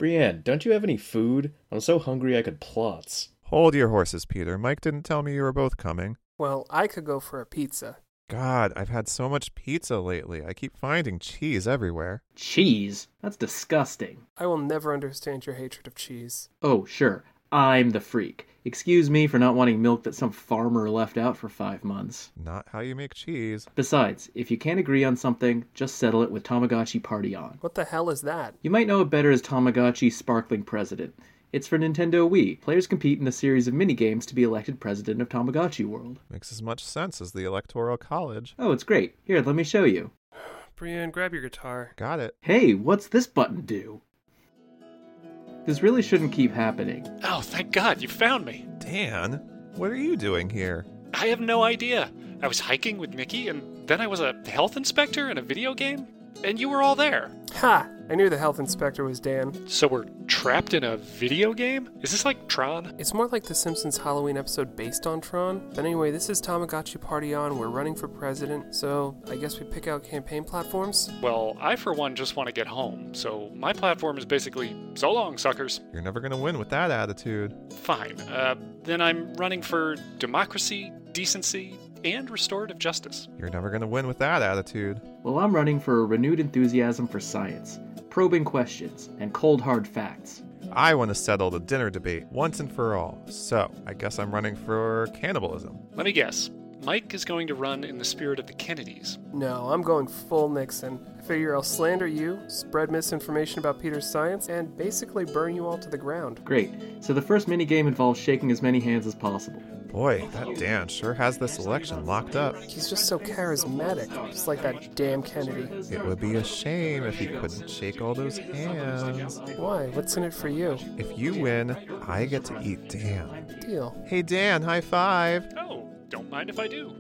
Brienne, don't you have any food? I'm so hungry I could plots. Hold your horses, Peter. Mike didn't tell me you were both coming. Well, I could go for a pizza. God, I've had so much pizza lately. I keep finding cheese everywhere. Cheese? That's disgusting. I will never understand your hatred of cheese. Oh, sure. I'm the freak. Excuse me for not wanting milk that some farmer left out for 5 months. Not how you make cheese. Besides, if you can't agree on something, just settle it with Tamagotchi Party On. What the hell is that? You might know it better as Tamagotchi Sparkling President. It's for Nintendo Wii. Players compete in a series of mini-games to be elected president of Tamagotchi World. Makes as much sense as the Electoral College. Oh, it's great. Here, let me show you. Brienne, grab your guitar. Got it. Hey, what's this button do? This really shouldn't keep happening. Oh, thank God, you found me. Dan, what are you doing here? I have no idea. I was hiking with Mickey, and then I was a health inspector in a video game, and you were all there. Ha! I knew the health inspector was Dan. So we're trapped in a video game? Is this like Tron? It's more like the Simpsons Halloween episode based on Tron. But anyway, this is Tamagotchi Party On. We're running for president, so I guess we pick out campaign platforms? Well, I for one just want to get home, so my platform is basically, so long, suckers. You're never gonna win with that attitude. Fine. Then I'm running for democracy, decency, and restorative justice. You're never gonna win with that attitude. Well, I'm running for a renewed enthusiasm for science, probing questions, and cold hard facts. I want to settle the dinner debate once and for all. So, I guess I'm running for cannibalism. Let me guess. Mike is going to run in the spirit of the Kennedys. No, I'm going full Nixon. I figure I'll slander you, spread misinformation about Peter's science, and basically burn you all to the ground. Great. So the first minigame involves shaking as many hands as possible. Boy, that Dan sure has this election locked up. He's just so charismatic, just like that damn Kennedy. It would be a shame if he couldn't shake all those hands. Why? What's in it for you? If you win, I get to eat Dan. Deal. Hey Dan, high five. Oh, don't mind if I do.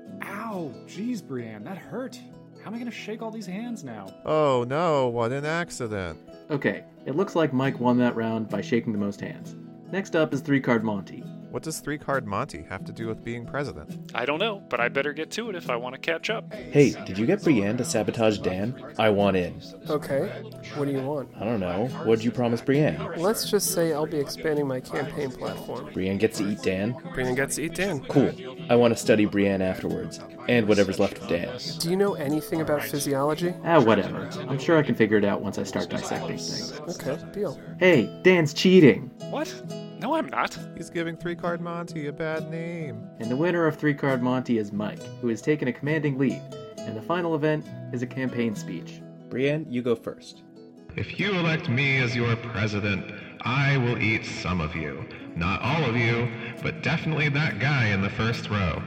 Ow, jeez, Brienne, that hurt. How am I gonna shake all these hands now? Oh no, what an accident. Okay, it looks like Mike won that round by shaking the most hands. Next up is 3-card Monty. What does 3-card Monty have to do with being president? I don't know, but I better get to it if I want to catch up. Hey, did you get Brienne to sabotage Dan? I want in. Okay. What do you want? I don't know. What'd you promise Brienne? Let's just say I'll be expanding my campaign platform. Brienne gets to eat Dan? Brienne gets to eat Dan. Cool. I want to study Brienne afterwards. And whatever's left of Dan. Do you know anything about physiology? Whatever. I'm sure I can figure it out once I start dissecting things. Okay, deal. Hey, Dan's cheating! What? No, I'm not. He's giving 3-card Monty a bad name. And the winner of 3-card Monty is Mike, who has taken a commanding lead. And the final event is a campaign speech. Brienne, you go first. If you elect me as your president, I will eat some of you. Not all of you, but definitely that guy in the first row.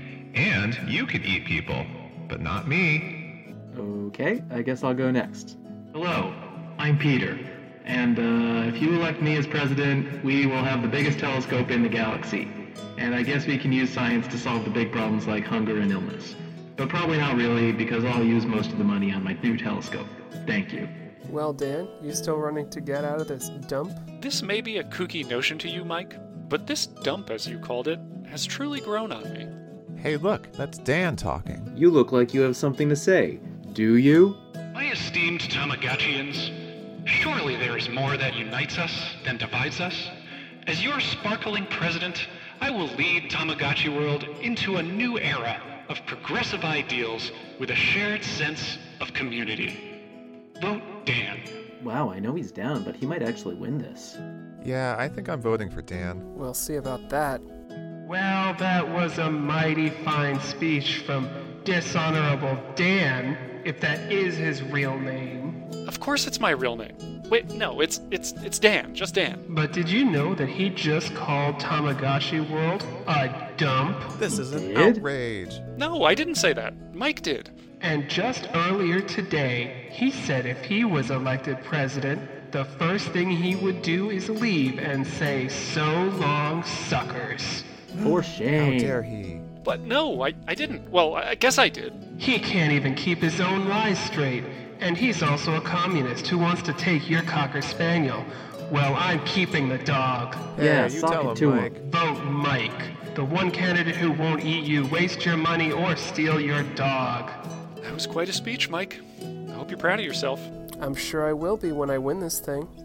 And you could eat people, but not me. Okay, I guess I'll go next. Hello, I'm Peter. And if you elect me as president, we will have the biggest telescope in the galaxy. And I guess we can use science to solve the big problems like hunger and illness. But probably not really, because I'll use most of the money on my new telescope. Thank you. Well, Dan, you still running to get out of this dump? This may be a kooky notion to you, Mike, but this dump, as you called it, has truly grown on me. Hey look, that's Dan talking. You look like you have something to say. Do you? My esteemed Tamagotchians, surely there is more that unites us than divides us. As your sparkling president, I will lead Tamagotchi World into a new era of progressive ideals with a shared sense of community. Vote Dan. Wow, I know he's down, but he might actually win this. Yeah, I think I'm voting for Dan. We'll see about that. Well, that was a mighty fine speech from Dishonorable Dan, if that is his real name. Of course it's my real name. Wait, no, it's Dan, just Dan. But did you know that he just called Tamagotchi World a dump? This is an outrage. No, I didn't say that. Mike did. And just earlier today, he said if he was elected president, the first thing he would do is leave and say, "So long, suckers." For shame. How dare he? But no, I didn't. Well, I guess I did. He can't even keep his own lies straight. And he's also a communist who wants to take your Cocker Spaniel. Well, I'm keeping the dog. Yeah, you sock tell it him, to Mike. him. Vote Mike, the one candidate who won't eat you, waste your money, or steal your dog. That was quite a speech, Mike. I hope you're proud of yourself. I'm sure I will be when I win this thing.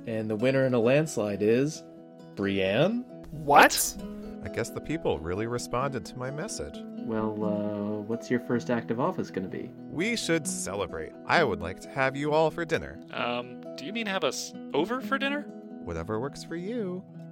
And the winner in a landslide is... Brienne? What? I guess the people really responded to my message. Well, what's your first act of office gonna be? We should celebrate. I would like to have you all for dinner. Do you mean have us over for dinner? Whatever works for you.